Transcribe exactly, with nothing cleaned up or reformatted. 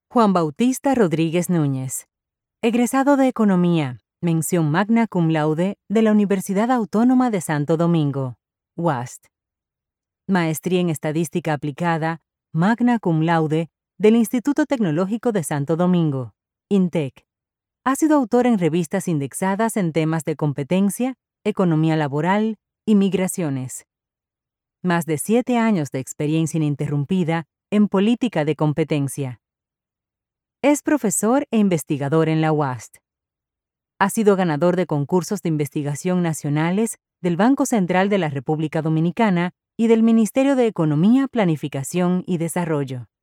Juan Bautista Rodríguez Núñez, egresado de Economía, mención magna cum laude de la Universidad Autónoma de Santo Domingo, U A S T. Maestría en Estadística Aplicada, magna cum laude del Instituto Tecnológico de Santo Domingo, INTEC. Ha sido autor en revistas indexadas en temas de competencia, economía laboral y migraciones. Más de siete años de experiencia ininterrumpida en política de competencia. Es profesor e investigador en la U A S T. Ha sido ganador de concursos de investigación nacionales del Banco Central de la República Dominicana y del Ministerio de Economía, Planificación y Desarrollo.